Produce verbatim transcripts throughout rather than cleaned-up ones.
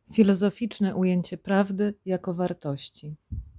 Filozoficzne ujęcie prawdy jako wartości.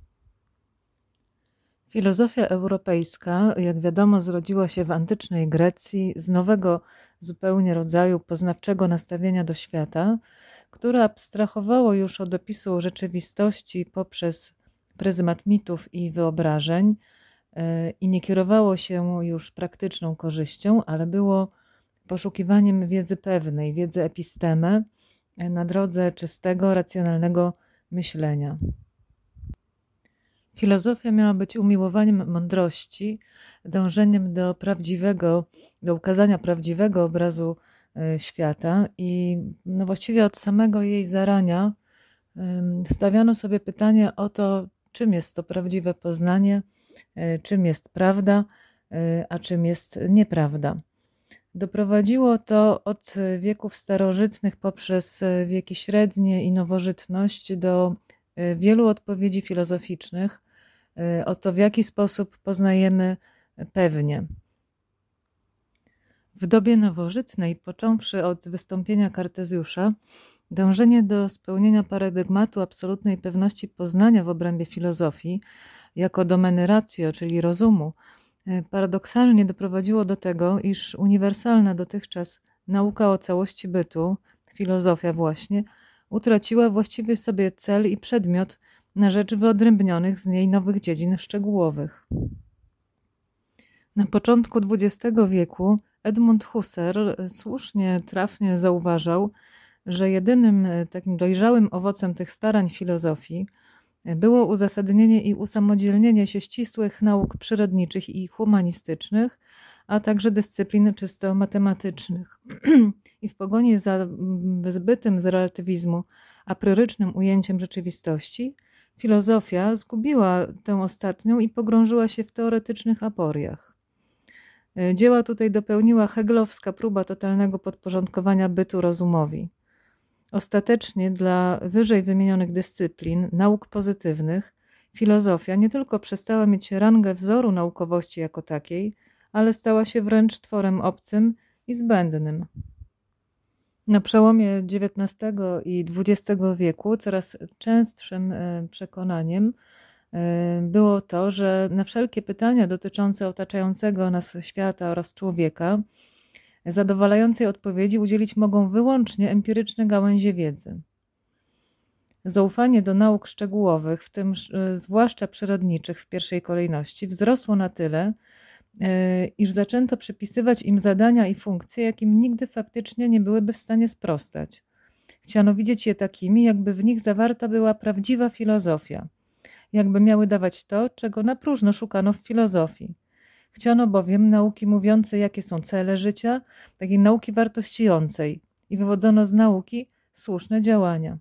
Filozofia europejska, jak wiadomo, zrodziła się w antycznej Grecji z nowego zupełnie rodzaju poznawczego nastawienia do świata, które abstrahowało już od opisu rzeczywistości poprzez pryzmat mitów i wyobrażeń i nie kierowało się już praktyczną korzyścią, ale było poszukiwaniem wiedzy pewnej, wiedzy episteme na drodze czystego, racjonalnego myślenia. Filozofia miała być umiłowaniem mądrości, dążeniem do prawdziwego, do ukazania prawdziwego obrazu świata i no właściwie od samego jej zarania stawiano sobie pytanie o to, czym jest to prawdziwe poznanie, czym jest prawda, a czym jest nieprawda. Doprowadziło to od wieków starożytnych poprzez wieki średnie i nowożytność do wielu odpowiedzi filozoficznych o to, w jaki sposób poznajemy pewnie. W dobie nowożytnej, począwszy od wystąpienia Kartezjusza, dążenie do spełnienia paradygmatu absolutnej pewności poznania w obrębie filozofii jako domeny ratio, czyli rozumu, paradoksalnie doprowadziło do tego, iż uniwersalna dotychczas nauka o całości bytu, filozofia właśnie, utraciła właściwy sobie cel i przedmiot na rzecz wyodrębnionych z niej nowych dziedzin szczegółowych. Na początku dwudziestego wieku Edmund Husserl słusznie, trafnie zauważał, że jedynym takim dojrzałym owocem tych starań filozofii było uzasadnienie i usamodzielnienie się ścisłych nauk przyrodniczych i humanistycznych, a także dyscyplin czysto matematycznych. I w pogoni za wyzbytym z relatywizmu a prorycznym ujęciem rzeczywistości, filozofia zgubiła tę ostatnią i pogrążyła się w teoretycznych aporiach. Dzieła tutaj dopełniła hegelowska próba totalnego podporządkowania bytu rozumowi. Ostatecznie dla wyżej wymienionych dyscyplin, nauk pozytywnych, filozofia nie tylko przestała mieć rangę wzoru naukowości jako takiej, ale stała się wręcz tworem obcym i zbędnym. Na przełomie dziewiętnastego i dwudziestego wieku coraz częstszym przekonaniem było to, że na wszelkie pytania dotyczące otaczającego nas świata oraz człowieka zadowalającej odpowiedzi udzielić mogą wyłącznie empiryczne gałęzie wiedzy. Zaufanie do nauk szczegółowych, w tym zwłaszcza przyrodniczych w pierwszej kolejności, wzrosło na tyle, iż zaczęto przypisywać im zadania i funkcje, jakim nigdy faktycznie nie byłyby w stanie sprostać. Chciano widzieć je takimi, jakby w nich zawarta była prawdziwa filozofia, jakby miały dawać to, czego na próżno szukano w filozofii. Chciano bowiem nauki mówiącej, jakie są cele życia, takiej nauki wartościującej i wywodzono z nauki słuszne działania.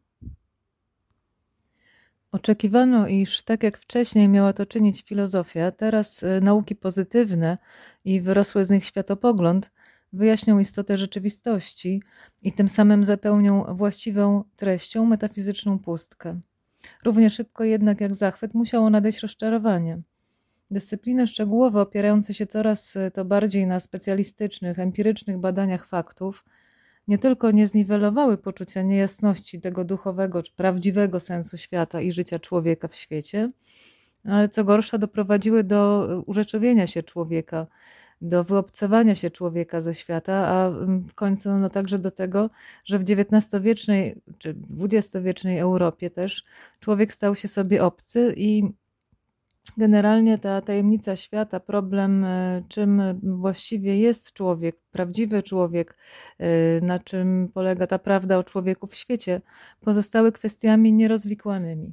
Oczekiwano, iż tak jak wcześniej miała to czynić filozofia, teraz nauki pozytywne i wyrosły z nich światopogląd wyjaśnią istotę rzeczywistości i tym samym zapełnią właściwą treścią metafizyczną pustkę. Równie szybko jednak jak zachwyt musiało nadejść rozczarowanie. Dyscypliny szczegółowe opierające się coraz to bardziej na specjalistycznych, empirycznych badaniach faktów nie tylko nie zniwelowały poczucia niejasności tego duchowego czy prawdziwego sensu świata i życia człowieka w świecie, ale co gorsza doprowadziły do urzeczywienia się człowieka, do wyobcowania się człowieka ze świata, a w końcu no także do tego, że w dziewiętnastowiecznej czy dwudziestowiecznej Europie też człowiek stał się sobie obcy i generalnie ta tajemnica świata, problem, czym właściwie jest człowiek, prawdziwy człowiek, na czym polega ta prawda o człowieku w świecie, pozostały kwestiami nierozwikłanymi.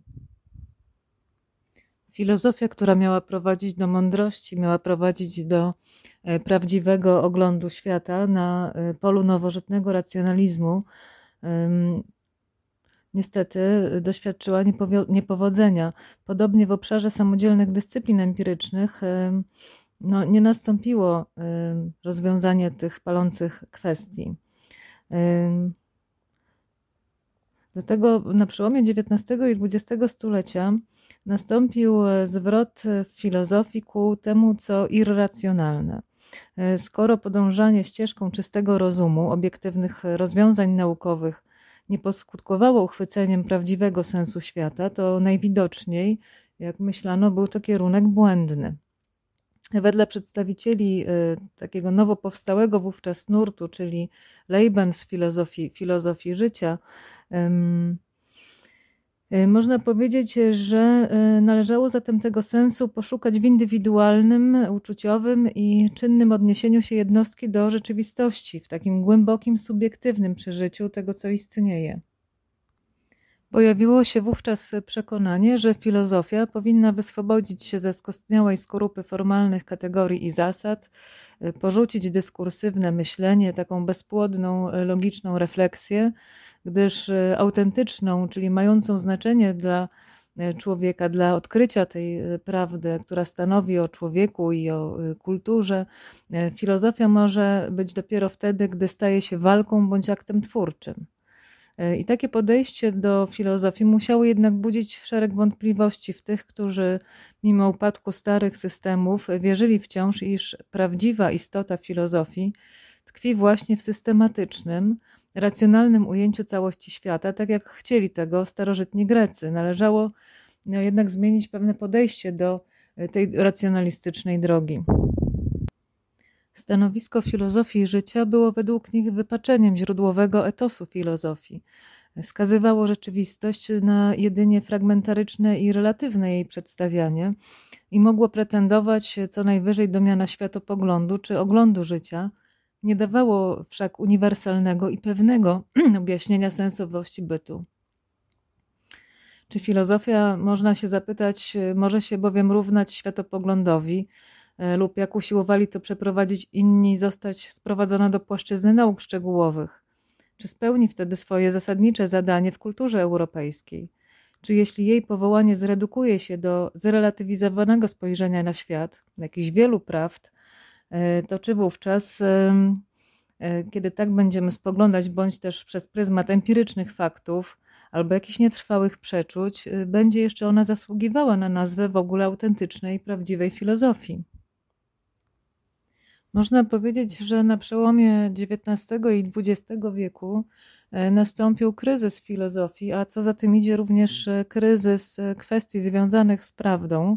Filozofia, która miała prowadzić do mądrości, miała prowadzić do prawdziwego oglądu świata na polu nowożytnego racjonalizmu, niestety doświadczyła niepowodzenia. Podobnie w obszarze samodzielnych dyscyplin empirycznych no, nie nastąpiło rozwiązanie tych palących kwestii. Dlatego na przełomie dziewiętnastego i dwudziestego stulecia nastąpił zwrot w filozofii ku temu, co irracjonalne. Skoro podążanie ścieżką czystego rozumu, obiektywnych rozwiązań naukowych nie poskutkowało uchwyceniem prawdziwego sensu świata, to najwidoczniej, jak myślano, był to kierunek błędny. Wedle przedstawicieli takiego nowo powstałego wówczas nurtu, czyli Leibniz filozofii, filozofii życia, można powiedzieć, że należało zatem tego sensu poszukać w indywidualnym, uczuciowym i czynnym odniesieniu się jednostki do rzeczywistości, w takim głębokim, subiektywnym przeżyciu tego, co istnieje. Pojawiło się wówczas przekonanie, że filozofia powinna wyswobodzić się ze skostniałej skorupy formalnych kategorii i zasad, porzucić dyskursywne myślenie, taką bezpłodną, logiczną refleksję, gdyż autentyczną, czyli mającą znaczenie dla człowieka, dla odkrycia tej prawdy, która stanowi o człowieku i o kulturze, filozofia może być dopiero wtedy, gdy staje się walką bądź aktem twórczym. I takie podejście do filozofii musiało jednak budzić szereg wątpliwości w tych, którzy mimo upadku starych systemów wierzyli wciąż, iż prawdziwa istota filozofii tkwi właśnie w systematycznym, racjonalnym ujęciu całości świata, tak jak chcieli tego starożytni Grecy. Należało jednak zmienić pewne podejście do tej racjonalistycznej drogi. Stanowisko filozofii życia było według nich wypaczeniem źródłowego etosu filozofii. Skazywało rzeczywistość na jedynie fragmentaryczne i relatywne jej przedstawianie i mogło pretendować co najwyżej do miana światopoglądu czy oglądu życia. Nie dawało wszak uniwersalnego i pewnego objaśnienia sensowości bytu. Czy filozofia, można się zapytać, może się bowiem równać światopoglądowi, lub jak usiłowali to przeprowadzić inni, zostać sprowadzona do płaszczyzny nauk szczegółowych? Czy spełni wtedy swoje zasadnicze zadanie w kulturze europejskiej? Czy jeśli jej powołanie zredukuje się do zrelatywizowanego spojrzenia na świat, jakichś wielu prawd, to czy wówczas, kiedy tak będziemy spoglądać, bądź też przez pryzmat empirycznych faktów albo jakichś nietrwałych przeczuć, będzie jeszcze ona zasługiwała na nazwę w ogóle autentycznej, prawdziwej filozofii? Można powiedzieć, że na przełomie dziewiętnastego i dwudziestego wieku nastąpił kryzys filozofii, a co za tym idzie również kryzys kwestii związanych z prawdą.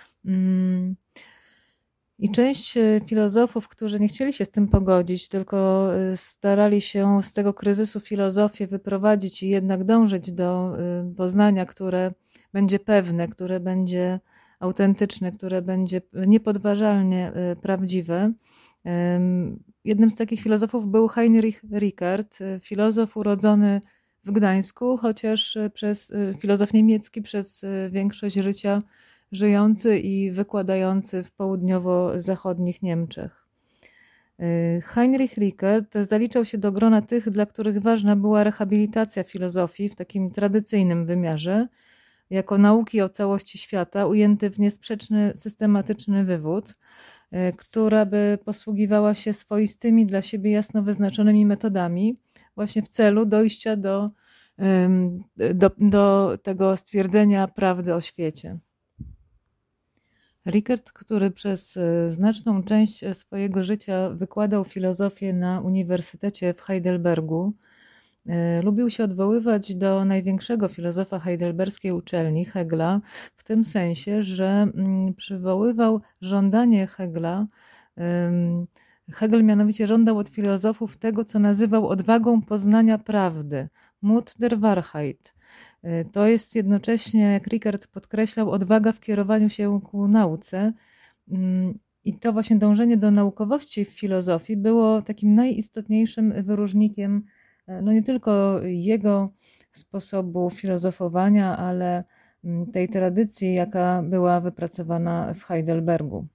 I część filozofów, którzy nie chcieli się z tym pogodzić, tylko starali się z tego kryzysu filozofię wyprowadzić i jednak dążyć do poznania, które będzie pewne, które będzie autentyczne, które będzie niepodważalnie prawdziwe. Jednym z takich filozofów był Heinrich Rickert, filozof urodzony w Gdańsku, chociaż przez filozof niemiecki przez większość życia żyjący i wykładający w południowo-zachodnich Niemczech. Heinrich Rickert zaliczał się do grona tych, dla których ważna była rehabilitacja filozofii w takim tradycyjnym wymiarze, jako nauki o całości świata, ujęty w niesprzeczny, systematyczny wywód, która by posługiwała się swoistymi dla siebie jasno wyznaczonymi metodami, właśnie w celu dojścia do, do, do tego stwierdzenia prawdy o świecie. Rickert, który przez znaczną część swojego życia wykładał filozofię na Uniwersytecie w Heidelbergu, lubił się odwoływać do największego filozofa heidelberskiej uczelni, Hegla, w tym sensie, że przywoływał żądanie Hegla. Hegel mianowicie żądał od filozofów tego, co nazywał odwagą poznania prawdy, Mut der Wahrheit. To jest jednocześnie, jak Rickert podkreślał, odwaga w kierowaniu się ku nauce. I to właśnie dążenie do naukowości w filozofii było takim najistotniejszym wyróżnikiem no nie tylko jego sposobu filozofowania, ale tej tradycji, jaka była wypracowana w Heidelbergu.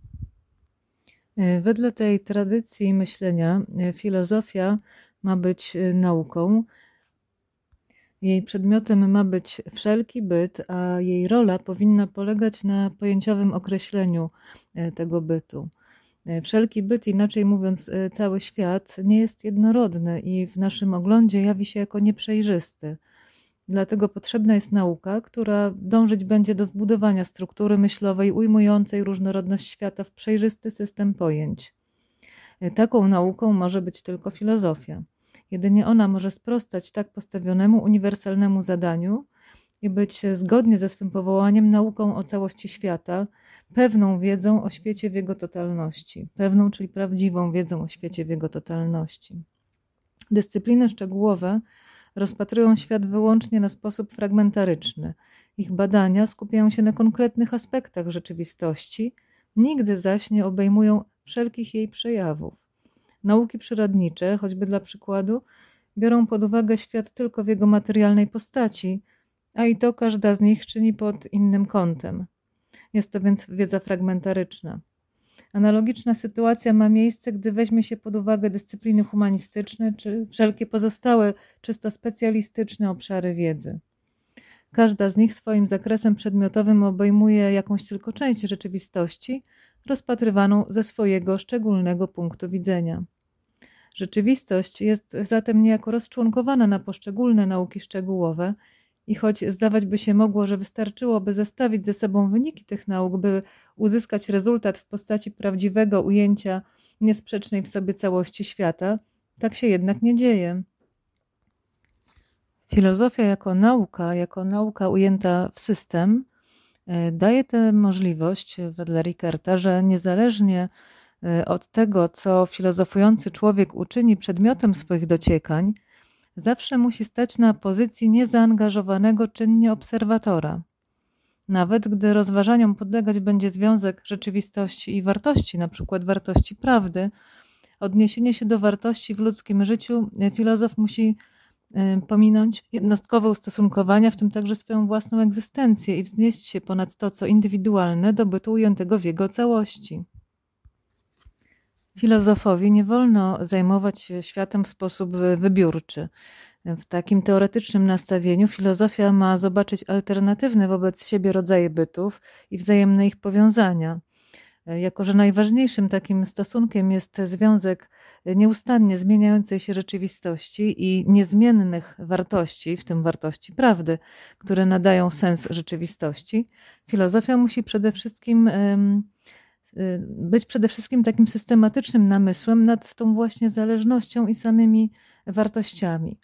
Wedle tej tradycji myślenia filozofia ma być nauką. Jej przedmiotem ma być wszelki byt, a jej rola powinna polegać na pojęciowym określeniu tego bytu. Wszelki byt, inaczej mówiąc cały świat, nie jest jednorodny i w naszym oglądzie jawi się jako nieprzejrzysty. Dlatego potrzebna jest nauka, która dążyć będzie do zbudowania struktury myślowej ujmującej różnorodność świata w przejrzysty system pojęć. Taką nauką może być tylko filozofia. Jedynie ona może sprostać tak postawionemu uniwersalnemu zadaniu i być zgodnie ze swym powołaniem nauką o całości świata, pewną wiedzą o świecie w jego totalności. Pewną, czyli prawdziwą wiedzą o świecie w jego totalności. Dyscypliny szczegółowe rozpatrują świat wyłącznie na sposób fragmentaryczny. Ich badania skupiają się na konkretnych aspektach rzeczywistości, nigdy zaś nie obejmują wszelkich jej przejawów. Nauki przyrodnicze, choćby dla przykładu, biorą pod uwagę świat tylko w jego materialnej postaci, a i to każda z nich czyni pod innym kątem. Jest to więc wiedza fragmentaryczna. Analogiczna sytuacja ma miejsce, gdy weźmie się pod uwagę dyscypliny humanistyczne czy wszelkie pozostałe, czysto specjalistyczne obszary wiedzy. Każda z nich swoim zakresem przedmiotowym obejmuje jakąś tylko część rzeczywistości, rozpatrywaną ze swojego szczególnego punktu widzenia. Rzeczywistość jest zatem niejako rozczłonkowana na poszczególne nauki szczegółowe i choć zdawać by się mogło, że wystarczyłoby zestawić ze sobą wyniki tych nauk, by uzyskać rezultat w postaci prawdziwego ujęcia niesprzecznej w sobie całości świata, tak się jednak nie dzieje. Filozofia jako nauka, jako nauka ujęta w system, daje tę możliwość, wedle Rickerta, że niezależnie od tego, co filozofujący człowiek uczyni przedmiotem swoich dociekań, zawsze musi stać na pozycji niezaangażowanego czynnie obserwatora. Nawet gdy rozważaniom podlegać będzie związek rzeczywistości i wartości, na przykład wartości prawdy, odniesienie się do wartości w ludzkim życiu filozof musi pominąć jednostkowe ustosunkowania, w tym także swoją własną egzystencję i wznieść się ponad to, co indywidualne do bytu ujętego w jego całości. Filozofowi nie wolno zajmować się światem w sposób wybiórczy. W takim teoretycznym nastawieniu filozofia ma zobaczyć alternatywne wobec siebie rodzaje bytów i wzajemne ich powiązania. Jako że najważniejszym takim stosunkiem jest związek nieustannie zmieniającej się rzeczywistości i niezmiennych wartości, w tym wartości prawdy, które nadają sens rzeczywistości, filozofia musi przede wszystkim być przede wszystkim takim systematycznym namysłem nad tą właśnie zależnością i samymi wartościami.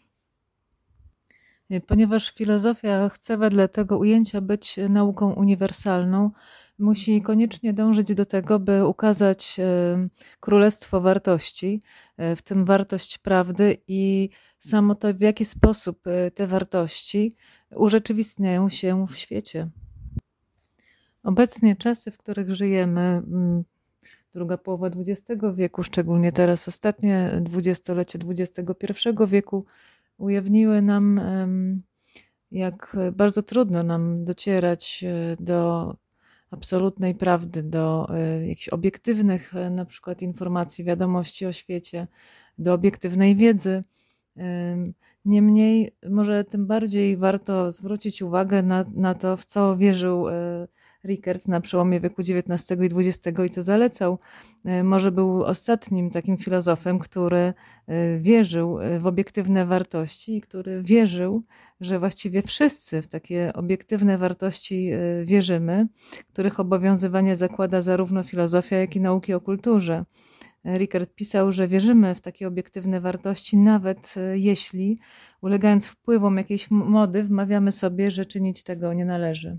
Ponieważ filozofia chce wedle tego ujęcia być nauką uniwersalną, musi koniecznie dążyć do tego, by ukazać królestwo wartości, w tym wartość prawdy i samo to, w jaki sposób te wartości urzeczywistniają się w świecie. Obecnie czasy, w których żyjemy, druga połowa dwudziestego wieku, szczególnie teraz ostatnie dwudziestolecie dwudziestego pierwszego wieku, ujawniły nam, jak bardzo trudno nam docierać do absolutnej prawdy, do jakichś obiektywnych na przykład informacji, wiadomości o świecie, do obiektywnej wiedzy. Niemniej może tym bardziej warto zwrócić uwagę na, na to, w co wierzył Rickert na przełomie wieku dziewiętnastego i dwudziestego i co zalecał. Może był ostatnim takim filozofem, który wierzył w obiektywne wartości i który wierzył, że właściwie wszyscy w takie obiektywne wartości wierzymy, których obowiązywanie zakłada zarówno filozofia, jak i nauki o kulturze. Rickert pisał, że wierzymy w takie obiektywne wartości, nawet jeśli, ulegając wpływom jakiejś mody, wmawiamy sobie, że czynić tego nie należy.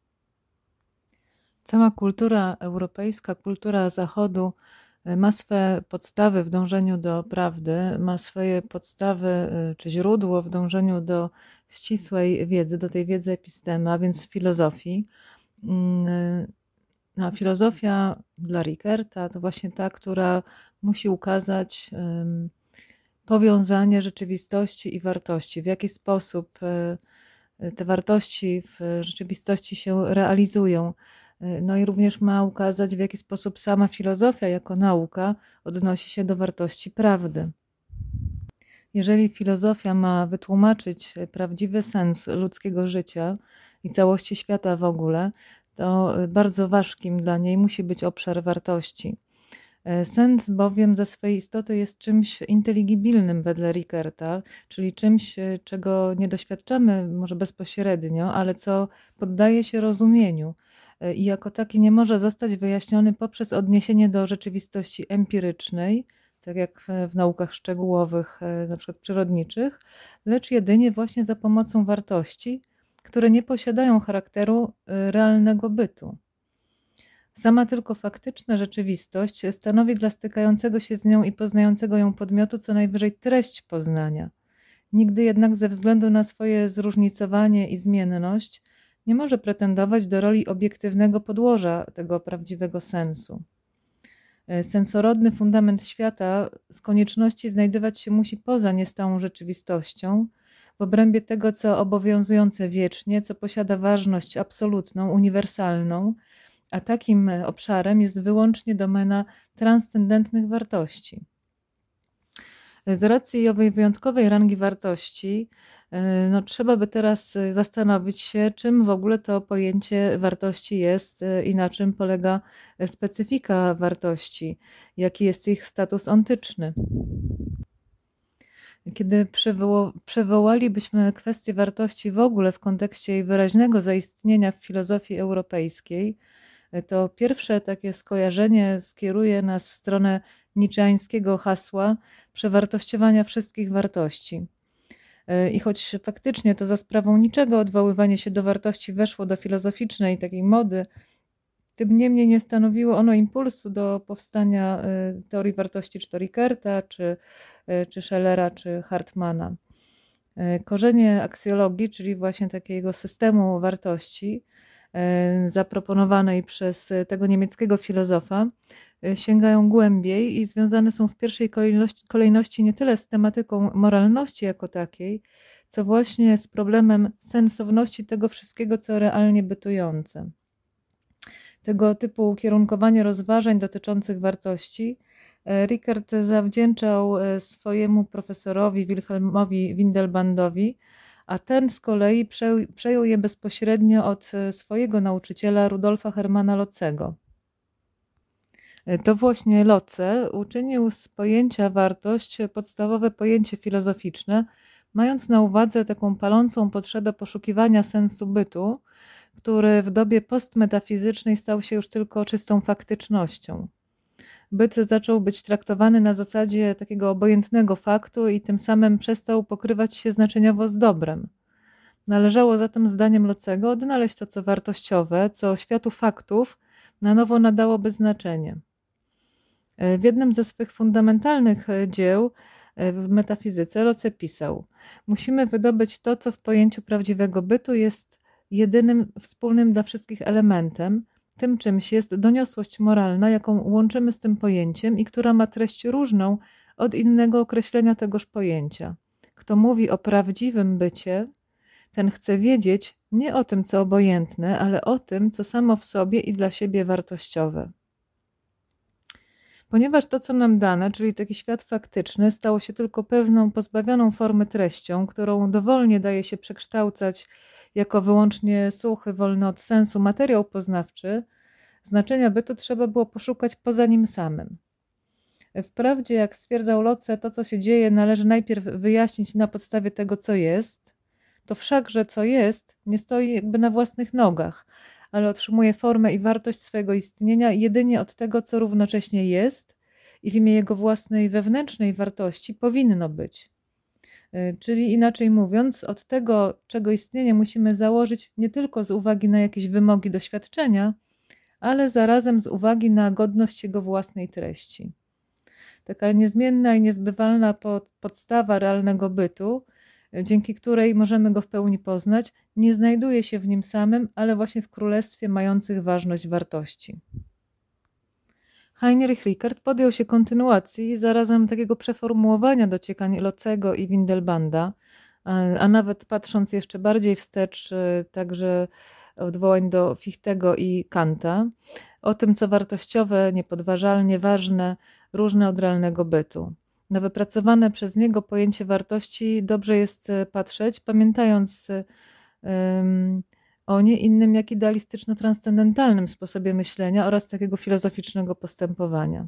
Cała kultura europejska, kultura Zachodu ma swe podstawy w dążeniu do prawdy, ma swoje podstawy czy źródło w dążeniu do ścisłej wiedzy, do tej wiedzy epistemy, a więc filozofii. A filozofia dla Rickerta to właśnie ta, która musi ukazać powiązanie rzeczywistości i wartości, w jaki sposób te wartości w rzeczywistości się realizują. No i również ma ukazać, w jaki sposób sama filozofia jako nauka odnosi się do wartości prawdy. Jeżeli filozofia ma wytłumaczyć prawdziwy sens ludzkiego życia i całości świata w ogóle, to bardzo ważkim dla niej musi być obszar wartości. Sens bowiem ze swej istoty jest czymś inteligibilnym wedle Rickerta, czyli czymś, czego nie doświadczamy może bezpośrednio, ale co poddaje się rozumieniu i jako taki nie może zostać wyjaśniony poprzez odniesienie do rzeczywistości empirycznej, tak jak w naukach szczegółowych, na przykład przyrodniczych, lecz jedynie właśnie za pomocą wartości, które nie posiadają charakteru realnego bytu. Sama tylko faktyczna rzeczywistość stanowi dla stykającego się z nią i poznającego ją podmiotu co najwyżej treść poznania. Nigdy jednak ze względu na swoje zróżnicowanie i zmienność nie może pretendować do roli obiektywnego podłoża tego prawdziwego sensu. Sensorodny fundament świata z konieczności znajdować się musi poza niestałą rzeczywistością, w obrębie tego, co obowiązujące wiecznie, co posiada ważność absolutną, uniwersalną, a takim obszarem jest wyłącznie domena transcendentnych wartości. Z racji owej wyjątkowej rangi wartości, no, trzeba by teraz zastanowić się, czym w ogóle to pojęcie wartości jest i na czym polega specyfika wartości, jaki jest ich status ontyczny. Kiedy przywoł- przywołalibyśmy kwestię wartości w ogóle w kontekście jej wyraźnego zaistnienia w filozofii europejskiej, to pierwsze takie skojarzenie skieruje nas w stronę niczeańskiego hasła przewartościowania wszystkich wartości. I choć faktycznie to za sprawą niczego odwoływanie się do wartości weszło do filozoficznej takiej mody, tym niemniej nie stanowiło ono impulsu do powstania teorii wartości czy to Rickerta, czy, czy Schellera, czy Hartmana. Korzenie aksjologii, czyli właśnie takiego systemu wartości zaproponowanej przez tego niemieckiego filozofa, sięgają głębiej i związane są w pierwszej kolejności, kolejności nie tyle z tematyką moralności jako takiej, co właśnie z problemem sensowności tego wszystkiego, co realnie bytujące. Tego typu ukierunkowanie rozważań dotyczących wartości Rickert zawdzięczał swojemu profesorowi Wilhelmowi Windelbandowi, a ten z kolei przejął je bezpośrednio od swojego nauczyciela Rudolfa Hermana Locego. To właśnie Loce uczynił z pojęcia wartość podstawowe pojęcie filozoficzne, mając na uwadze taką palącą potrzebę poszukiwania sensu bytu, który w dobie postmetafizycznej stał się już tylko czystą faktycznością. Byt zaczął być traktowany na zasadzie takiego obojętnego faktu i tym samym przestał pokrywać się znaczeniowo z dobrem. Należało zatem zdaniem Locego odnaleźć to, co wartościowe, co światu faktów na nowo nadałoby znaczenie. W jednym ze swych fundamentalnych dzieł w metafizyce Loce pisał: musimy wydobyć to, co w pojęciu prawdziwego bytu jest jedynym wspólnym dla wszystkich elementem, tym czymś jest doniosłość moralna, jaką łączymy z tym pojęciem i która ma treść różną od innego określenia tegoż pojęcia. Kto mówi o prawdziwym bycie, ten chce wiedzieć nie o tym, co obojętne, ale o tym, co samo w sobie i dla siebie wartościowe. Ponieważ to, co nam dane, czyli taki świat faktyczny, stało się tylko pewną pozbawioną formy treścią, którą dowolnie daje się przekształcać jako wyłącznie suchy, wolny od sensu materiał poznawczy, znaczenia bytu trzeba było poszukać poza nim samym. Wprawdzie, jak stwierdzał Loce, to, co się dzieje, należy najpierw wyjaśnić na podstawie tego, co jest. To wszakże, co jest, nie stoi jakby na własnych nogach, ale otrzymuje formę i wartość swojego istnienia jedynie od tego, co równocześnie jest i w imię jego własnej wewnętrznej wartości powinno być. Czyli inaczej mówiąc, od tego, czego istnienie musimy założyć nie tylko z uwagi na jakieś wymogi doświadczenia, ale zarazem z uwagi na godność jego własnej treści. Taka niezmienna i niezbywalna podstawa realnego bytu, dzięki której możemy go w pełni poznać, nie znajduje się w nim samym, ale właśnie w królestwie mających ważność wartości. Heinrich Rickert podjął się kontynuacji i zarazem takiego przeformułowania dociekań Locego i Windelbanda, a nawet patrząc jeszcze bardziej wstecz, także odwołań do Fichtego i Kanta, o tym, co wartościowe, niepodważalnie ważne, różne od realnego bytu. Na wypracowane przez niego pojęcie wartości dobrze jest patrzeć, pamiętając um, o nie innym jak idealistyczno-transcendentalnym sposobie myślenia oraz takiego filozoficznego postępowania.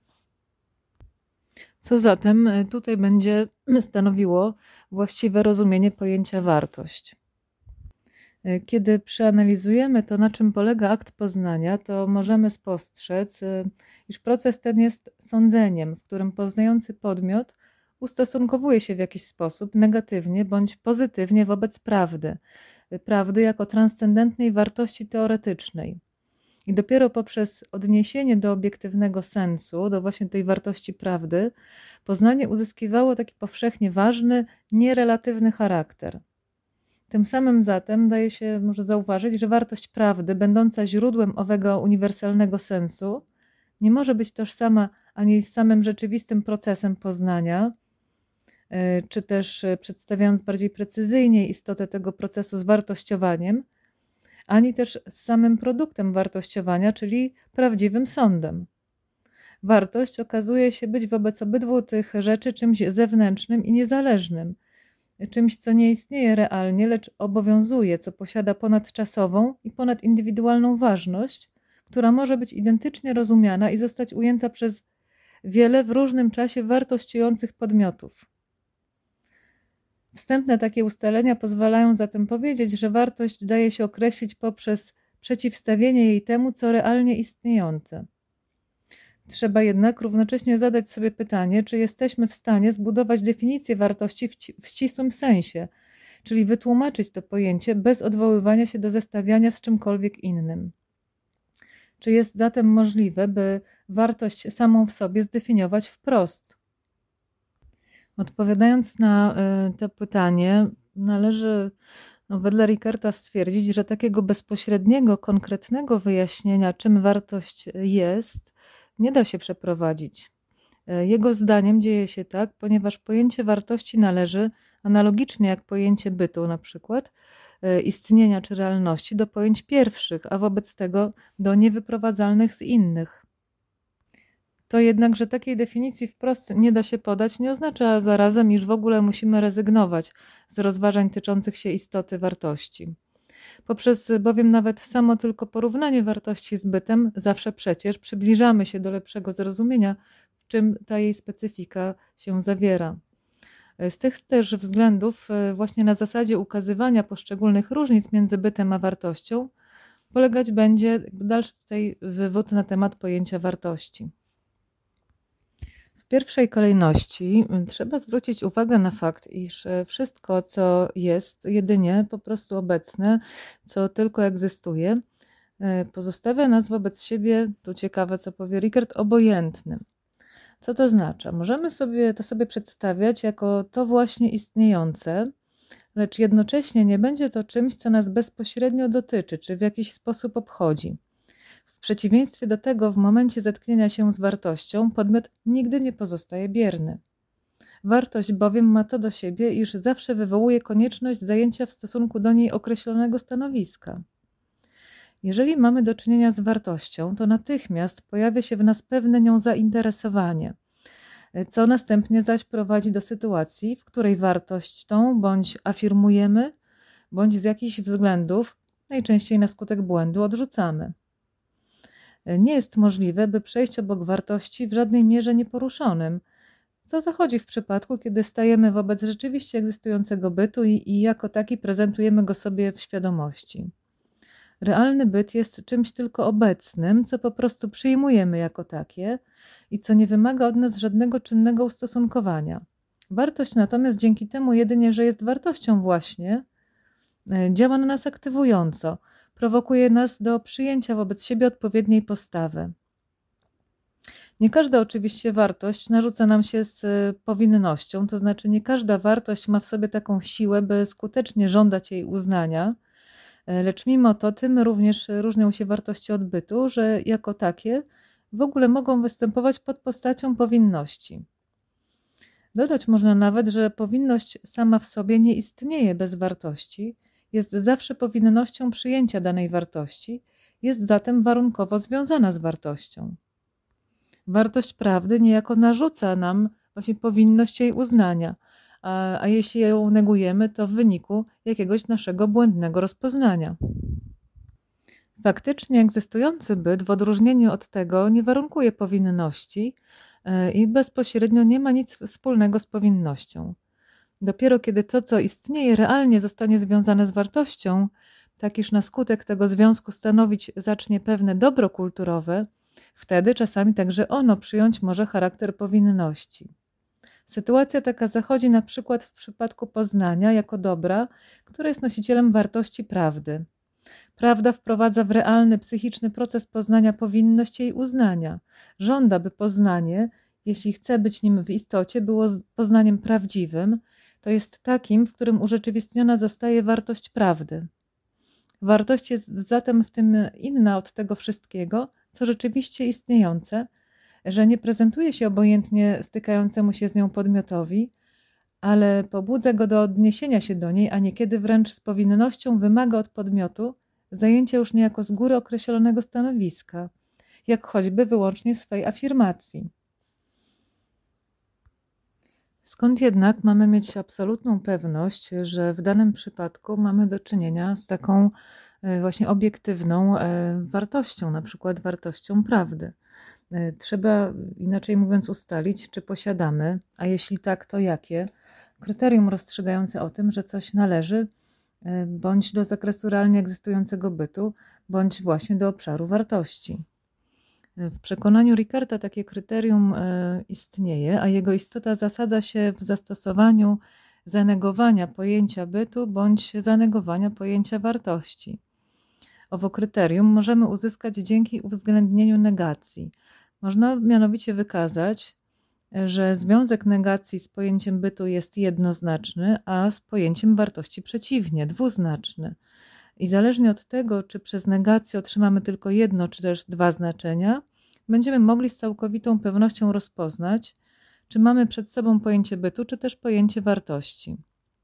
Co zatem tutaj będzie stanowiło właściwe rozumienie pojęcia wartość? Kiedy przeanalizujemy to, na czym polega akt poznania, to możemy spostrzec, iż proces ten jest sądzeniem, w którym poznający podmiot ustosunkowuje się w jakiś sposób negatywnie bądź pozytywnie wobec prawdy, prawdy jako transcendentnej wartości teoretycznej. I dopiero poprzez odniesienie do obiektywnego sensu, do właśnie tej wartości prawdy, poznanie uzyskiwało taki powszechnie ważny, nierelatywny charakter. Tym samym zatem daje się może zauważyć, że wartość prawdy, będąca źródłem owego uniwersalnego sensu, nie może być tożsama ani z samym rzeczywistym procesem poznania, czy też przedstawiając bardziej precyzyjnie istotę tego procesu z wartościowaniem, ani też z samym produktem wartościowania, czyli prawdziwym sądem. Wartość okazuje się być wobec obydwu tych rzeczy czymś zewnętrznym i niezależnym, czymś, co nie istnieje realnie, lecz obowiązuje, co posiada ponadczasową i ponadindywidualną ważność, która może być identycznie rozumiana i zostać ujęta przez wiele w różnym czasie wartościujących podmiotów. Wstępne takie ustalenia pozwalają zatem powiedzieć, że wartość daje się określić poprzez przeciwstawienie jej temu, co realnie istniejące. Trzeba jednak równocześnie zadać sobie pytanie, czy jesteśmy w stanie zbudować definicję wartości w, w ścisłym sensie, czyli wytłumaczyć to pojęcie bez odwoływania się do zestawiania z czymkolwiek innym. Czy jest zatem możliwe, by wartość samą w sobie zdefiniować wprost? Odpowiadając na y, to pytanie, należy no, wedle Rickerta stwierdzić, że takiego bezpośredniego, konkretnego wyjaśnienia, czym wartość jest, nie da się przeprowadzić. Jego zdaniem dzieje się tak, ponieważ pojęcie wartości należy, analogicznie jak pojęcie bytu na przykład, istnienia czy realności, do pojęć pierwszych, a wobec tego do niewyprowadzalnych z innych. To jednak, że takiej definicji wprost nie da się podać, nie oznacza zarazem, iż w ogóle musimy rezygnować z rozważań tyczących się istoty wartości. Poprzez bowiem nawet samo tylko porównanie wartości z bytem, zawsze przecież przybliżamy się do lepszego zrozumienia, w czym ta jej specyfika się zawiera. Z tych też względów, właśnie na zasadzie ukazywania poszczególnych różnic między bytem a wartością, polegać będzie dalszy tutaj wywód na temat pojęcia wartości. W pierwszej kolejności trzeba zwrócić uwagę na fakt, iż wszystko, co jest jedynie po prostu obecne, co tylko egzystuje, pozostawia nas wobec siebie, tu ciekawe co powie Rickert, obojętnym. Co to znaczy? Możemy sobie to sobie przedstawiać jako to właśnie istniejące, lecz jednocześnie nie będzie to czymś, co nas bezpośrednio dotyczy, czy w jakiś sposób obchodzi. W przeciwieństwie do tego, w momencie zetknięcia się z wartością, podmiot nigdy nie pozostaje bierny. Wartość bowiem ma to do siebie, iż zawsze wywołuje konieczność zajęcia w stosunku do niej określonego stanowiska. Jeżeli mamy do czynienia z wartością, to natychmiast pojawia się w nas pewne nią zainteresowanie, co następnie zaś prowadzi do sytuacji, w której wartość tą bądź afirmujemy, bądź z jakichś względów, najczęściej na skutek błędu, odrzucamy. Nie jest możliwe, by przejść obok wartości w żadnej mierze nieporuszonym, co zachodzi w przypadku, kiedy stajemy wobec rzeczywiście egzystującego bytu i, i jako taki prezentujemy go sobie w świadomości. Realny byt jest czymś tylko obecnym, co po prostu przyjmujemy jako takie i co nie wymaga od nas żadnego czynnego ustosunkowania. Wartość natomiast dzięki temu jedynie, że jest wartością właśnie, działa na nas aktywująco, prowokuje nas do przyjęcia wobec siebie odpowiedniej postawy. Nie każda oczywiście wartość narzuca nam się z powinnością, to znaczy nie każda wartość ma w sobie taką siłę, by skutecznie żądać jej uznania, lecz mimo to tym również różnią się wartości od bytu, że jako takie w ogóle mogą występować pod postacią powinności. Dodać można nawet, że powinność sama w sobie nie istnieje bez wartości, jest zawsze powinnością przyjęcia danej wartości, jest zatem warunkowo związana z wartością. Wartość prawdy niejako narzuca nam właśnie powinność jej uznania, a, a jeśli ją negujemy, to w wyniku jakiegoś naszego błędnego rozpoznania. Faktycznie egzystujący byt w odróżnieniu od tego nie warunkuje powinności i bezpośrednio nie ma nic wspólnego z powinnością. Dopiero kiedy to, co istnieje realnie, zostanie związane z wartością, tak iż na skutek tego związku stanowić zacznie pewne dobro kulturowe, wtedy czasami także ono przyjąć może charakter powinności. Sytuacja taka zachodzi na przykład w przypadku poznania jako dobra, które jest nosicielem wartości prawdy. Prawda wprowadza w realny, psychiczny proces poznania powinność jej uznania. Żąda, by poznanie, jeśli chce być nim w istocie, było poznaniem prawdziwym, to jest takim, w którym urzeczywistniona zostaje wartość prawdy. Wartość jest zatem w tym inna od tego wszystkiego, co rzeczywiście istniejące, że nie prezentuje się obojętnie stykającemu się z nią podmiotowi, ale pobudza go do odniesienia się do niej, a niekiedy wręcz z powinnością wymaga od podmiotu zajęcia już niejako z góry określonego stanowiska, jak choćby wyłącznie swej afirmacji. Skąd jednak mamy mieć absolutną pewność, że w danym przypadku mamy do czynienia z taką właśnie obiektywną wartością, na przykład wartością prawdy? Trzeba, inaczej mówiąc, ustalić, czy posiadamy, a jeśli tak, to jakie, kryterium rozstrzygające o tym, że coś należy bądź do zakresu realnie egzystującego bytu, bądź właśnie do obszaru wartości. W przekonaniu Ricarta takie kryterium istnieje, a jego istota zasadza się w zastosowaniu zanegowania pojęcia bytu bądź zanegowania pojęcia wartości. Owo kryterium możemy uzyskać dzięki uwzględnieniu negacji. Można mianowicie wykazać, że związek negacji z pojęciem bytu jest jednoznaczny, a z pojęciem wartości przeciwnie, dwuznaczny. I zależnie od tego, czy przez negację otrzymamy tylko jedno, czy też dwa znaczenia, będziemy mogli z całkowitą pewnością rozpoznać, czy mamy przed sobą pojęcie bytu, czy też pojęcie wartości.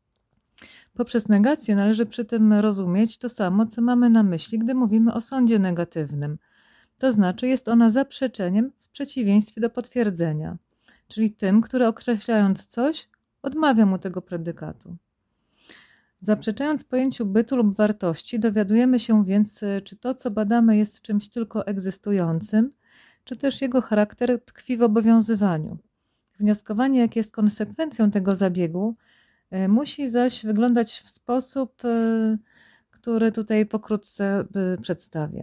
Poprzez negację należy przy tym rozumieć to samo, co mamy na myśli, gdy mówimy o sądzie negatywnym. To znaczy jest ona zaprzeczeniem w przeciwieństwie do potwierdzenia, czyli tym, który określając coś, odmawia mu tego predykatu. Zaprzeczając pojęciu bytu lub wartości, dowiadujemy się więc, czy to, co badamy, jest czymś tylko egzystującym, czy też jego charakter tkwi w obowiązywaniu. Wnioskowanie, jakie jest konsekwencją tego zabiegu, musi zaś wyglądać w sposób, który tutaj pokrótce przedstawię.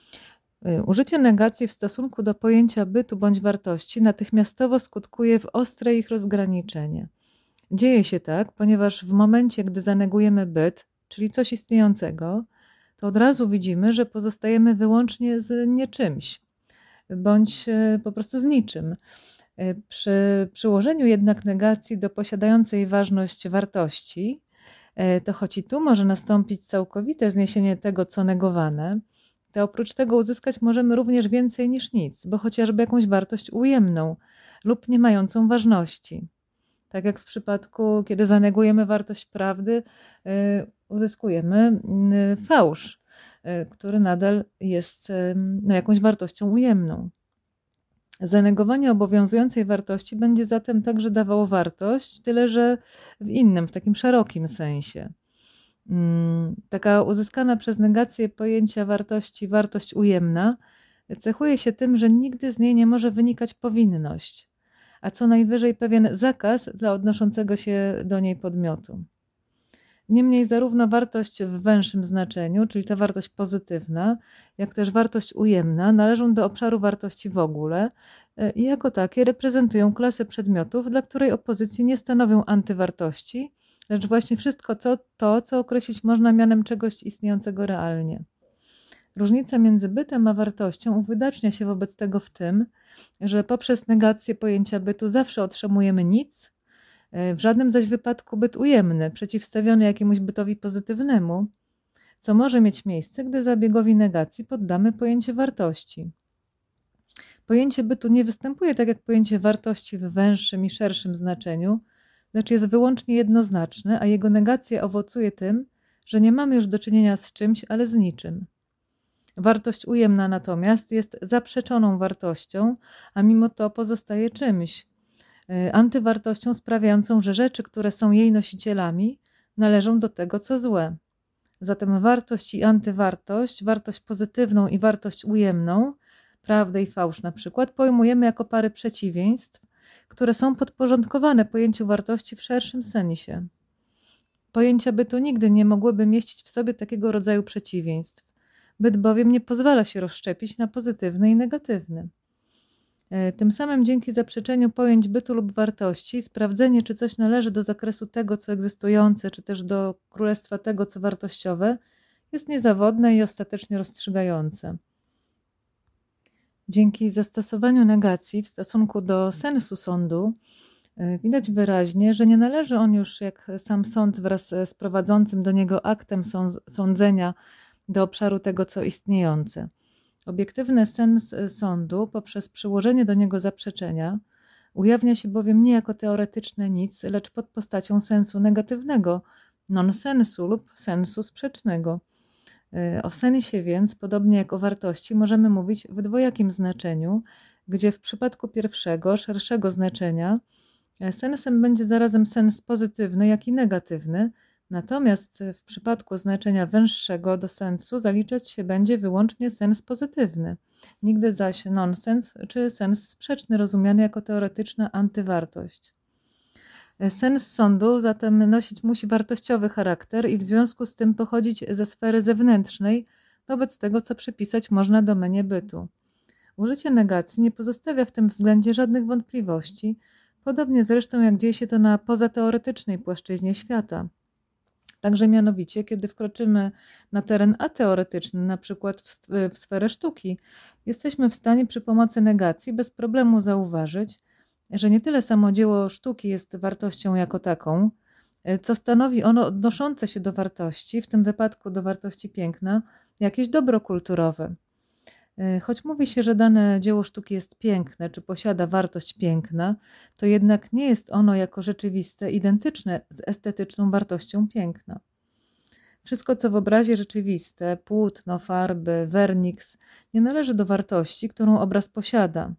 Użycie negacji w stosunku do pojęcia bytu bądź wartości natychmiastowo skutkuje w ostre ich rozgraniczenie. Dzieje się tak, ponieważ w momencie, gdy zanegujemy byt, czyli coś istniejącego, to od razu widzimy, że pozostajemy wyłącznie z nieczymś, bądź po prostu z niczym. Przy przyłożeniu jednak negacji do posiadającej ważność wartości, to choć i tu może nastąpić całkowite zniesienie tego, co negowane, to oprócz tego uzyskać możemy również więcej niż nic, bo chociażby jakąś wartość ujemną lub nie mającą ważności. Tak jak w przypadku, kiedy zanegujemy wartość prawdy, uzyskujemy fałsz, który nadal jest no, jakąś wartością ujemną. Zanegowanie obowiązującej wartości będzie zatem także dawało wartość, tyle że w innym, w takim szerokim sensie. Taka uzyskana przez negację pojęcia wartości wartość ujemna cechuje się tym, że nigdy z niej nie może wynikać powinność, a co najwyżej pewien zakaz dla odnoszącego się do niej podmiotu. Niemniej zarówno wartość w węższym znaczeniu, czyli ta wartość pozytywna, jak też wartość ujemna należą do obszaru wartości w ogóle i jako takie reprezentują klasę przedmiotów, dla której opozycji nie stanowią antywartości, lecz właśnie wszystko co, to, co określić można mianem czegoś istniejącego realnie. Różnica między bytem a wartością uwydacznia się wobec tego w tym, że poprzez negację pojęcia bytu zawsze otrzymujemy nic, w żadnym zaś wypadku byt ujemny, przeciwstawiony jakiemuś bytowi pozytywnemu, co może mieć miejsce, gdy zabiegowi negacji poddamy pojęcie wartości. Pojęcie bytu nie występuje tak jak pojęcie wartości w węższym i szerszym znaczeniu, lecz jest wyłącznie jednoznaczne, a jego negacja owocuje tym, że nie mamy już do czynienia z czymś, ale z niczym. Wartość ujemna natomiast jest zaprzeczoną wartością, a mimo to pozostaje czymś, antywartością sprawiającą, że rzeczy, które są jej nosicielami, należą do tego, co złe. Zatem wartość i antywartość, wartość pozytywną i wartość ujemną, prawdę i fałsz na przykład, pojmujemy jako pary przeciwieństw, które są podporządkowane pojęciu wartości w szerszym sensie. Pojęcia bytu nigdy nie mogłyby mieścić w sobie takiego rodzaju przeciwieństw. Byt bowiem nie pozwala się rozszczepić na pozytywny i negatywny. Tym samym dzięki zaprzeczeniu pojęć bytu lub wartości, sprawdzenie, czy coś należy do zakresu tego, co egzystujące, czy też do królestwa tego, co wartościowe, jest niezawodne i ostatecznie rozstrzygające. Dzięki zastosowaniu negacji w stosunku do sensu sądu widać wyraźnie, że nie należy on już, jak sam sąd wraz z prowadzącym do niego aktem sądzenia, do obszaru tego, co istniejące. Obiektywny sens sądu poprzez przyłożenie do niego zaprzeczenia ujawnia się bowiem nie jako teoretyczne nic, lecz pod postacią sensu negatywnego, nonsensu lub sensu sprzecznego. O sensie więc, podobnie jak o wartości, możemy mówić w dwojakim znaczeniu, gdzie w przypadku pierwszego, szerszego znaczenia sensem będzie zarazem sens pozytywny, jak i negatywny, natomiast w przypadku znaczenia węższego do sensu zaliczać się będzie wyłącznie sens pozytywny, nigdy zaś nonsens czy sens sprzeczny rozumiany jako teoretyczna antywartość. Sens sądu zatem nosić musi wartościowy charakter i w związku z tym pochodzić ze sfery zewnętrznej wobec tego, co przypisać można domenie bytu. Użycie negacji nie pozostawia w tym względzie żadnych wątpliwości, podobnie zresztą jak dzieje się to na pozateoretycznej płaszczyźnie świata. Także mianowicie, kiedy wkroczymy na teren ateoretyczny, na przykład w, w sferę sztuki, jesteśmy w stanie przy pomocy negacji bez problemu zauważyć, że nie tyle samo dzieło sztuki jest wartością jako taką, co stanowi ono odnoszące się do wartości, w tym wypadku do wartości piękna, jakieś dobro kulturowe. Choć mówi się, że dane dzieło sztuki jest piękne, czy posiada wartość piękna, to jednak nie jest ono jako rzeczywiste identyczne z estetyczną wartością piękna. Wszystko, co w obrazie rzeczywiste, płótno, farby, werniks, nie należy do wartości, którą obraz posiada.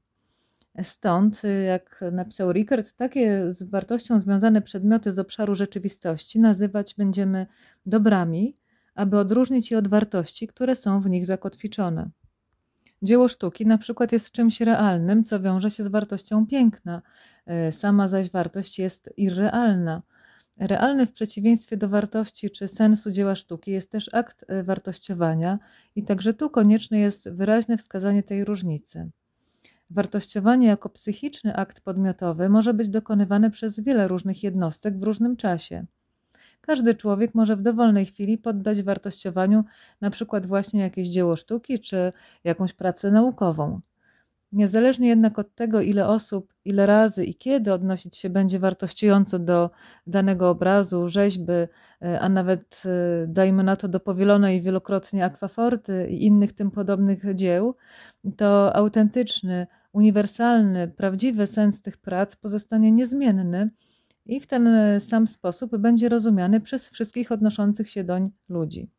Stąd, jak napisał Rickert, takie z wartością związane przedmioty z obszaru rzeczywistości nazywać będziemy dobrami, aby odróżnić je od wartości, które są w nich zakotwiczone. Dzieło sztuki na przykład jest czymś realnym, co wiąże się z wartością piękna, sama zaś wartość jest irrealna. Realny w przeciwieństwie do wartości czy sensu dzieła sztuki jest też akt wartościowania i także tu konieczne jest wyraźne wskazanie tej różnicy. Wartościowanie jako psychiczny akt podmiotowy może być dokonywane przez wiele różnych jednostek w różnym czasie. Każdy człowiek może w dowolnej chwili poddać wartościowaniu na przykład właśnie jakieś dzieło sztuki czy jakąś pracę naukową. Niezależnie jednak od tego, ile osób, ile razy i kiedy odnosić się będzie wartościująco do danego obrazu, rzeźby, a nawet, dajmy na to, do powielonej wielokrotnie akwaforty i innych tym podobnych dzieł, to autentyczny, uniwersalny, prawdziwy sens tych prac pozostanie niezmienny i w ten sam sposób będzie rozumiany przez wszystkich odnoszących się doń ludzi.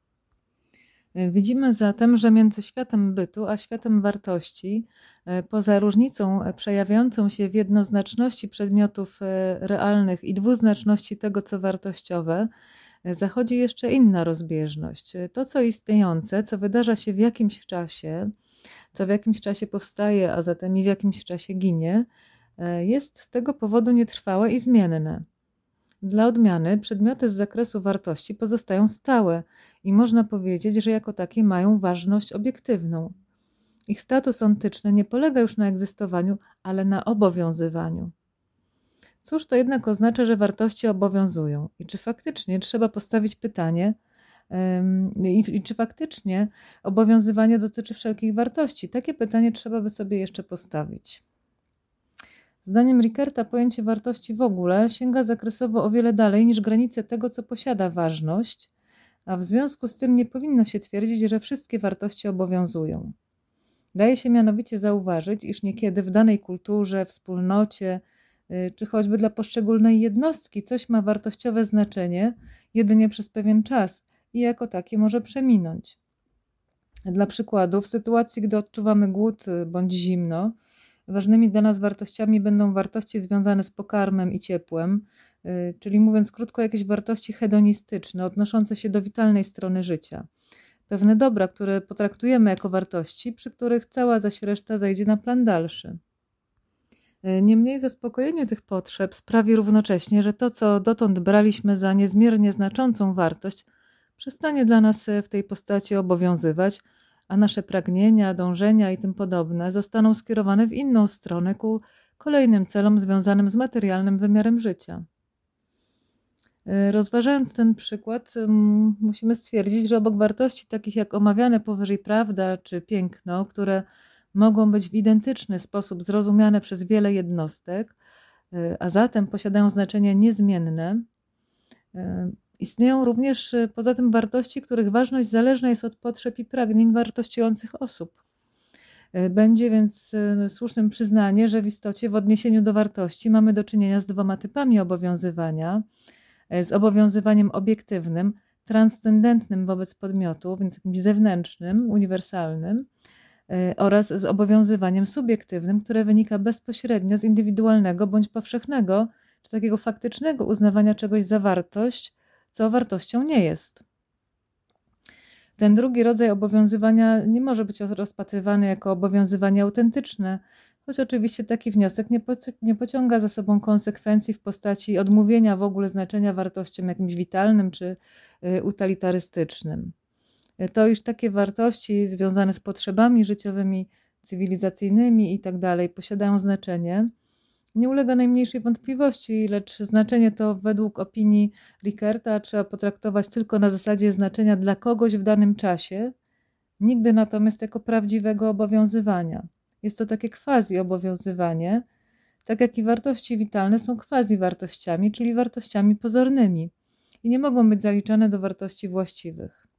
Widzimy zatem, że między światem bytu a światem wartości, poza różnicą przejawiającą się w jednoznaczności przedmiotów realnych i dwuznaczności tego, co wartościowe, zachodzi jeszcze inna rozbieżność. To, co istniejące, co wydarza się w jakimś czasie, co w jakimś czasie powstaje, a zatem i w jakimś czasie ginie, jest z tego powodu nietrwałe i zmienne. Dla odmiany przedmioty z zakresu wartości pozostają stałe i można powiedzieć, że jako takie mają ważność obiektywną. Ich status ontyczny nie polega już na egzystowaniu, ale na obowiązywaniu. Cóż to jednak oznacza, że wartości obowiązują? I czy faktycznie trzeba postawić pytanie, yy, i czy faktycznie obowiązywanie dotyczy wszelkich wartości? Takie pytanie trzeba by sobie jeszcze postawić. Zdaniem Rickerta pojęcie wartości w ogóle sięga zakresowo o wiele dalej niż granice tego, co posiada ważność, a w związku z tym nie powinno się twierdzić, że wszystkie wartości obowiązują. Daje się mianowicie zauważyć, iż niekiedy w danej kulturze, wspólnocie, czy choćby dla poszczególnej jednostki coś ma wartościowe znaczenie jedynie przez pewien czas i jako takie może przeminąć. Dla przykładu, w sytuacji, gdy odczuwamy głód bądź zimno, ważnymi dla nas wartościami będą wartości związane z pokarmem i ciepłem, czyli mówiąc krótko, jakieś wartości hedonistyczne, odnoszące się do witalnej strony życia. Pewne dobra, które potraktujemy jako wartości, przy których cała zaś reszta zajdzie na plan dalszy. Niemniej zaspokojenie tych potrzeb sprawi równocześnie, że to, co dotąd braliśmy za niezmiernie znaczącą wartość, przestanie dla nas w tej postaci obowiązywać, a nasze pragnienia, dążenia i tym podobne zostaną skierowane w inną stronę ku kolejnym celom związanym z materialnym wymiarem życia. Rozważając ten przykład, musimy stwierdzić, że obok wartości takich jak omawiane powyżej prawda czy piękno, które mogą być w identyczny sposób zrozumiane przez wiele jednostek, a zatem posiadają znaczenie niezmienne, istnieją również poza tym wartości, których ważność zależna jest od potrzeb i pragnień wartościujących osób. Będzie więc słusznym przyznanie, że w istocie w odniesieniu do wartości mamy do czynienia z dwoma typami obowiązywania. Z obowiązywaniem obiektywnym, transcendentnym wobec podmiotu, więc jakimś zewnętrznym, uniwersalnym, oraz z obowiązywaniem subiektywnym, które wynika bezpośrednio z indywidualnego bądź powszechnego, czy takiego faktycznego uznawania czegoś za wartość, co wartością nie jest. Ten drugi rodzaj obowiązywania nie może być rozpatrywany jako obowiązywanie autentyczne, choć oczywiście taki wniosek nie, poci- nie pociąga za sobą konsekwencji w postaci odmówienia w ogóle znaczenia wartościom jakimś witalnym czy y, utilitarystycznym. To, iż takie wartości związane z potrzebami życiowymi, cywilizacyjnymi i tak dalej posiadają znaczenie, nie ulega najmniejszej wątpliwości, lecz znaczenie to według opinii Rickerta trzeba potraktować tylko na zasadzie znaczenia dla kogoś w danym czasie, nigdy natomiast jako prawdziwego obowiązywania. Jest to takie quasi-obowiązywanie, tak jak i wartości witalne są quasi-wartościami, czyli wartościami pozornymi i nie mogą być zaliczane do wartości właściwych.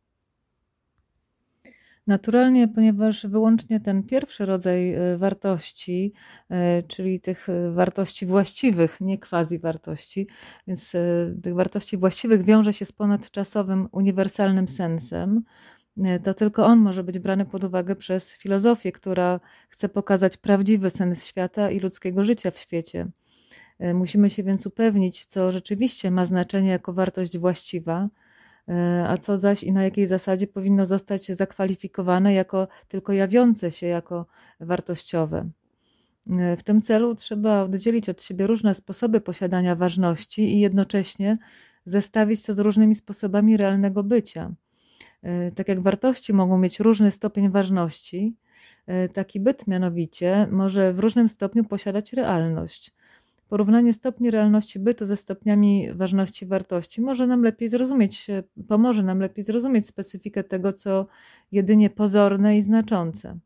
Naturalnie, ponieważ wyłącznie ten pierwszy rodzaj wartości, czyli tych wartości właściwych, nie quasi-wartości, więc tych wartości właściwych wiąże się z ponadczasowym, uniwersalnym sensem, to tylko on może być brany pod uwagę przez filozofię, która chce pokazać prawdziwy sens świata i ludzkiego życia w świecie. Musimy się więc upewnić, co rzeczywiście ma znaczenie jako wartość właściwa, a co zaś i na jakiej zasadzie powinno zostać zakwalifikowane jako tylko jawiące się jako wartościowe. W tym celu trzeba oddzielić od siebie różne sposoby posiadania ważności i jednocześnie zestawić to z różnymi sposobami realnego bycia. Tak jak wartości mogą mieć różny stopień ważności, taki byt mianowicie może w różnym stopniu posiadać realność. Porównanie stopni realności bytu ze stopniami ważności wartości może nam lepiej zrozumieć, pomoże nam lepiej zrozumieć specyfikę tego, co jedynie pozorne i znaczące.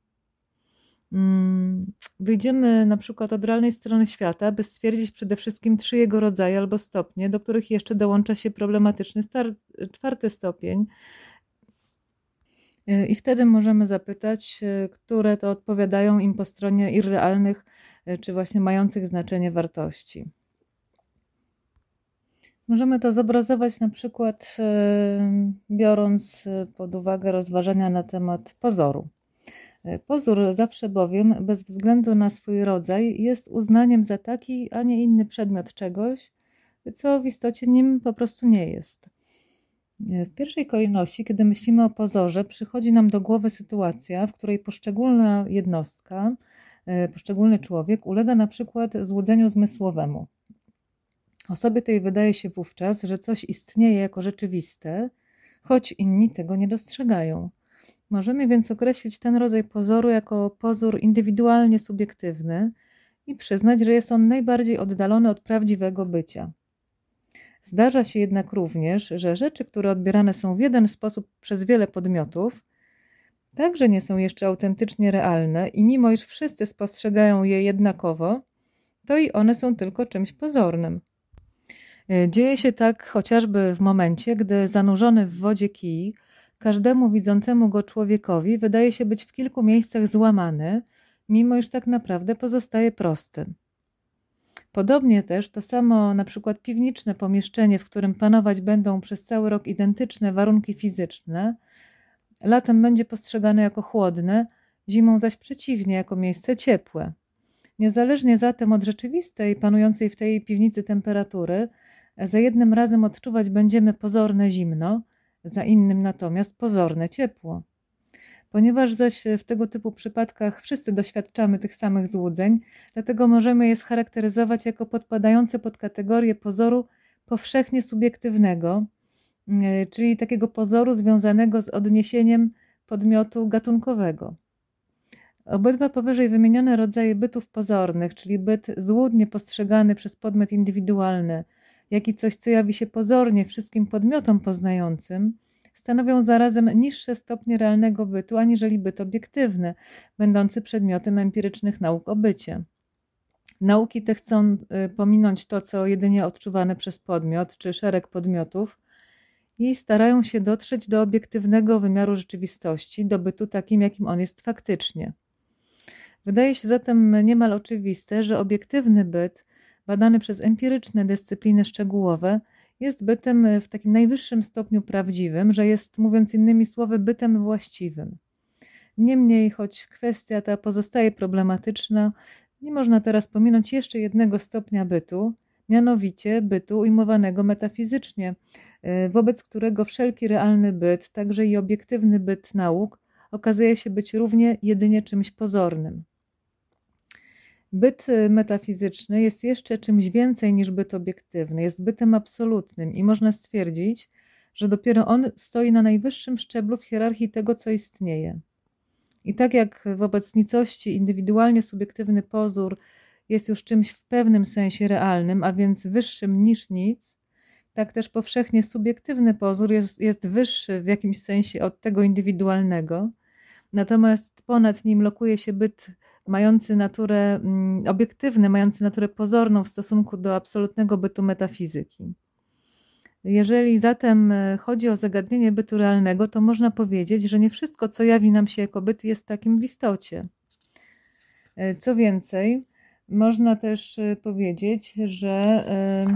Wyjdziemy na przykład od realnej strony świata, by stwierdzić przede wszystkim trzy jego rodzaje albo stopnie, do których jeszcze dołącza się problematyczny star- czwarty stopień. I wtedy możemy zapytać, które to odpowiadają im po stronie irrealnych, czy właśnie mających znaczenie wartości. Możemy to zobrazować na przykład biorąc pod uwagę rozważania na temat pozoru. Pozór zawsze bowiem, bez względu na swój rodzaj, jest uznaniem za taki, a nie inny przedmiot czegoś, co w istocie nim po prostu nie jest. W pierwszej kolejności, kiedy myślimy o pozorze, przychodzi nam do głowy sytuacja, w której poszczególna jednostka, poszczególny człowiek ulega na przykład złudzeniu zmysłowemu. Osobie tej wydaje się wówczas, że coś istnieje jako rzeczywiste, choć inni tego nie dostrzegają. Możemy więc określić ten rodzaj pozoru jako pozór indywidualnie subiektywny i przyznać, że jest on najbardziej oddalony od prawdziwego bycia. Zdarza się jednak również, że rzeczy, które odbierane są w jeden sposób przez wiele podmiotów, także nie są jeszcze autentycznie realne i mimo iż wszyscy spostrzegają je jednakowo, to i one są tylko czymś pozornym. Dzieje się tak chociażby w momencie, gdy zanurzony w wodzie kij każdemu widzącemu go człowiekowi wydaje się być w kilku miejscach złamany, mimo iż tak naprawdę pozostaje prosty. Podobnie też to samo na przykład piwniczne pomieszczenie, w którym panować będą przez cały rok identyczne warunki fizyczne, latem będzie postrzegane jako chłodne, zimą zaś przeciwnie, jako miejsce ciepłe. Niezależnie zatem od rzeczywistej, panującej w tej piwnicy temperatury, za jednym razem odczuwać będziemy pozorne zimno, za innym natomiast pozorne ciepło. Ponieważ zaś w tego typu przypadkach wszyscy doświadczamy tych samych złudzeń, dlatego możemy je scharakteryzować jako podpadające pod kategorię pozoru powszechnie subiektywnego, czyli takiego pozoru związanego z odniesieniem podmiotu gatunkowego. Obydwa powyżej wymienione rodzaje bytów pozornych, czyli byt złudnie postrzegany przez podmiot indywidualny, jak i coś, co jawi się pozornie wszystkim podmiotom poznającym, stanowią zarazem niższe stopnie realnego bytu, aniżeli byt obiektywny, będący przedmiotem empirycznych nauk o bycie. Nauki te chcą pominąć to, co jedynie odczuwane przez podmiot, czy szereg podmiotów, i starają się dotrzeć do obiektywnego wymiaru rzeczywistości, do bytu takim, jakim on jest faktycznie. Wydaje się zatem niemal oczywiste, że obiektywny byt, badany przez empiryczne dyscypliny szczegółowe, jest bytem w takim najwyższym stopniu prawdziwym, że jest, mówiąc innymi słowy, bytem właściwym. Niemniej, choć kwestia ta pozostaje problematyczna, nie można teraz pominąć jeszcze jednego stopnia bytu, mianowicie bytu ujmowanego metafizycznie, wobec którego wszelki realny byt, także i obiektywny byt nauk, okazuje się być równie jedynie czymś pozornym. Byt metafizyczny jest jeszcze czymś więcej niż byt obiektywny, jest bytem absolutnym i można stwierdzić, że dopiero on stoi na najwyższym szczeblu w hierarchii tego, co istnieje. I tak jak wobec nicości indywidualnie subiektywny pozór jest już czymś w pewnym sensie realnym, a więc wyższym niż nic, tak też powszechnie subiektywny pozór jest, jest wyższy w jakimś sensie od tego indywidualnego, natomiast ponad nim lokuje się byt mający naturę mm, obiektywny, mający naturę pozorną w stosunku do absolutnego bytu metafizyki. Jeżeli zatem chodzi o zagadnienie bytu realnego, to można powiedzieć, że nie wszystko, co jawi nam się jako byt, jest takim w istocie. Co więcej, można też powiedzieć, że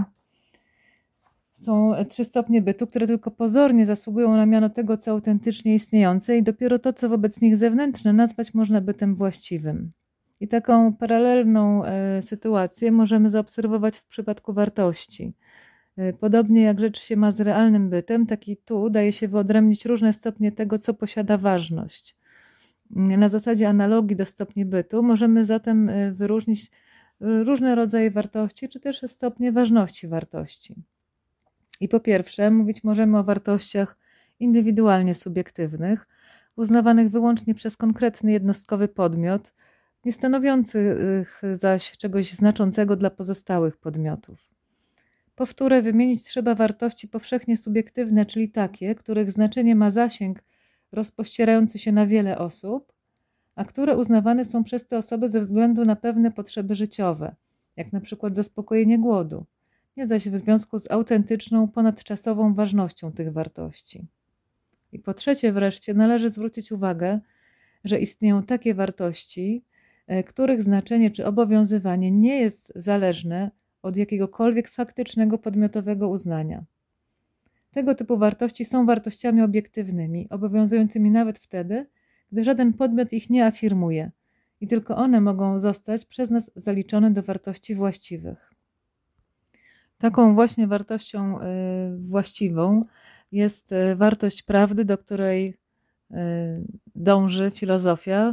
są trzy stopnie bytu, które tylko pozornie zasługują na miano tego, co autentycznie istniejące, i dopiero to, co wobec nich zewnętrzne, nazwać można bytem właściwym. I taką paralelną sytuację możemy zaobserwować w przypadku wartości. Podobnie jak rzecz się ma z realnym bytem, tak i tu daje się wyodrębnić różne stopnie tego, co posiada ważność. Na zasadzie analogii do stopni bytu możemy zatem wyróżnić różne rodzaje wartości, czy też stopnie ważności wartości. I po pierwsze, mówić możemy o wartościach indywidualnie subiektywnych, uznawanych wyłącznie przez konkretny jednostkowy podmiot, nie stanowiących zaś czegoś znaczącego dla pozostałych podmiotów. Po wtóre, wymienić trzeba wartości powszechnie subiektywne, czyli takie, których znaczenie ma zasięg rozpościerający się na wiele osób, a które uznawane są przez te osoby ze względu na pewne potrzeby życiowe, jak na przykład zaspokojenie głodu, nie zaś w związku z autentyczną, ponadczasową ważnością tych wartości. I po trzecie wreszcie należy zwrócić uwagę, że istnieją takie wartości, których znaczenie czy obowiązywanie nie jest zależne od jakiegokolwiek faktycznego podmiotowego uznania. Tego typu wartości są wartościami obiektywnymi, obowiązującymi nawet wtedy, gdy żaden podmiot ich nie afirmuje i tylko one mogą zostać przez nas zaliczone do wartości właściwych. Taką właśnie wartością właściwą jest wartość prawdy, do której dąży filozofia,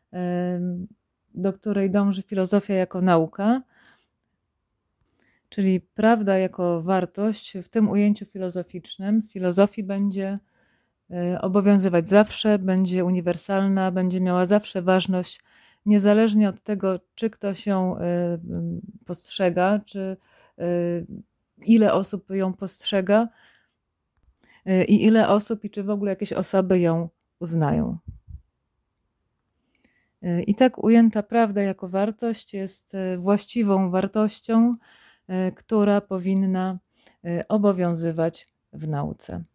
do której dąży filozofia jako nauka, czyli prawda jako wartość w tym ujęciu filozoficznym w filozofii będzie obowiązywać zawsze, będzie uniwersalna, będzie miała zawsze ważność, niezależnie od tego, czy ktoś ją postrzega, czy ile osób ją postrzega i ile osób i czy w ogóle jakieś osoby ją uznają. I tak ujęta prawda jako wartość jest właściwą wartością, która powinna obowiązywać w nauce.